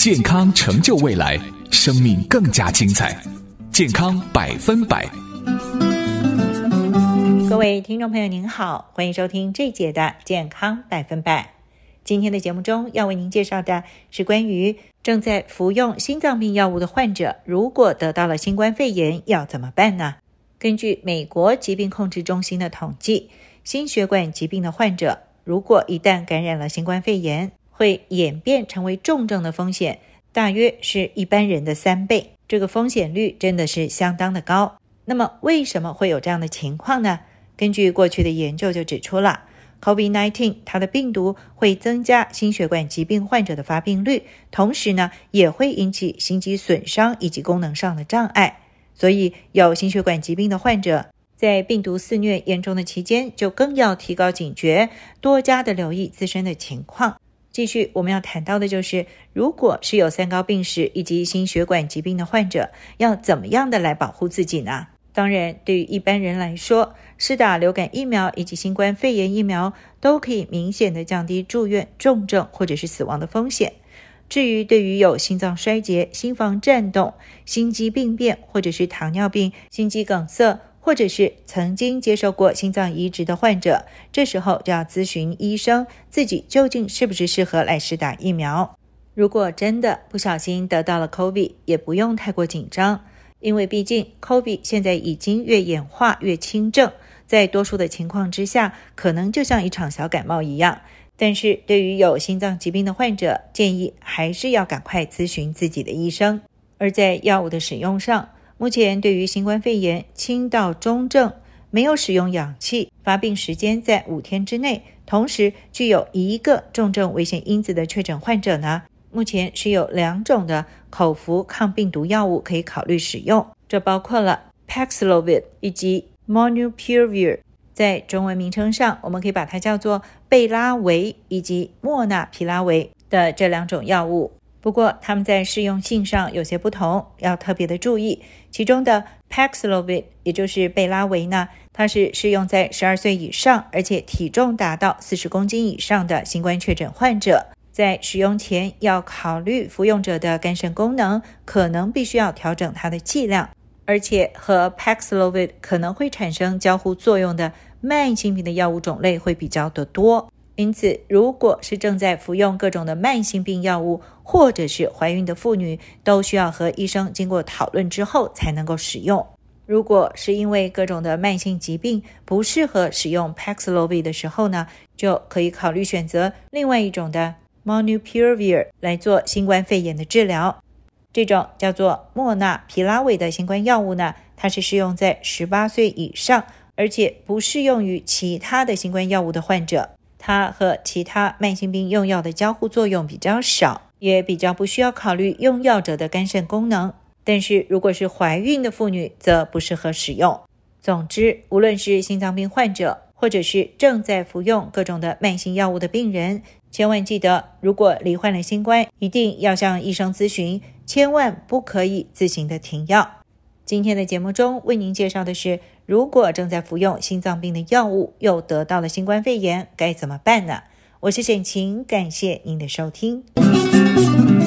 健康成就未来，生命更加精彩。健康100%。 各位听众朋友您好，欢迎收听这一节的健康100%。今天的节目中要为您介绍的是关于正在服用心脏病药物的患者，如果得到了新冠肺炎要怎么办呢？根据美国疾病控制中心的统计，心血管疾病的患者如果一旦感染了新冠肺炎，会演变成为重症的风险大约是一般人的3倍，这个风险率真的是相当的高。那么为什么会有这样的情况呢？根据过去的研究就指出了COVID-19 它的病毒会增加心血管疾病患者的发病率，同时呢也会引起心肌损伤以及功能上的障碍。所以有心血管疾病的患者在病毒肆虐严重的期间，就更要提高警觉，多加的留意自身的情况。继续我们要谈到的就是，如果是有三高病史以及心血管疾病的患者，要怎么样的来保护自己呢？当然，对于一般人来说，施打流感疫苗以及新冠肺炎疫苗都可以明显的降低住院、重症或者是死亡的风险。至于对于有心脏衰竭、心房颤动、心肌病变或者是糖尿病、心肌梗塞，或者是曾经接受过心脏移植的患者，这时候就要咨询医生，自己究竟是不是适合来施打疫苗。如果真的不小心得到了 COVID， 也不用太过紧张，因为毕竟 COVID 现在已经越演化越轻症，在多数的情况之下，可能就像一场小感冒一样。但是对于有心脏疾病的患者，建议还是要赶快咨询自己的医生。而在药物的使用上，目前对于新冠肺炎轻到中症，没有使用氧气，发病时间在5天之内，同时具有1个重症危险因子的确诊患者呢，目前是有2种的口服抗病毒药物可以考虑使用，这包括了 Paxlovid 以及 Molnupiravir， 在中文名称上我们可以把它叫做贝拉维以及莫纳皮拉维的这2种药物。不过它们在适用性上有些不同，要特别的注意。其中的 Paxlovid 也就是贝拉维呢，它是适用在12岁以上而且体重达到40公斤以上的新冠确诊患者，在使用前要考虑服用者的肝肾功能，可能必须要调整它的剂量，而且和 Paxlovid 可能会产生交互作用的慢性病的药物种类会比较的多。因此如果是正在服用各种的慢性病药物，或者是怀孕的妇女，都需要和医生经过讨论之后才能够使用。如果是因为各种的慢性疾病不适合使用 Paxlovid 的时候呢，就可以考虑选择另外一种的 Molnupiravir 来做新冠肺炎的治疗。这种叫做莫纳皮拉韦的新冠药物呢，它是适用在18岁以上，而且不适用于其他的新冠药物的患者。它和其他慢性病用药的交互作用比较少，也比较不需要考虑用药者的肝肾功能。但是如果是怀孕的妇女则不适合使用。总之，无论是心脏病患者或者是正在服用各种的慢性药物的病人，千万记得，如果罹患了新冠，一定要向医生咨询，千万不可以自行的停药。今天的节目中为您介绍的是，如果正在服用心脏病的药物，又得到了新冠肺炎，该怎么办呢？我是沈晴，感谢您的收听。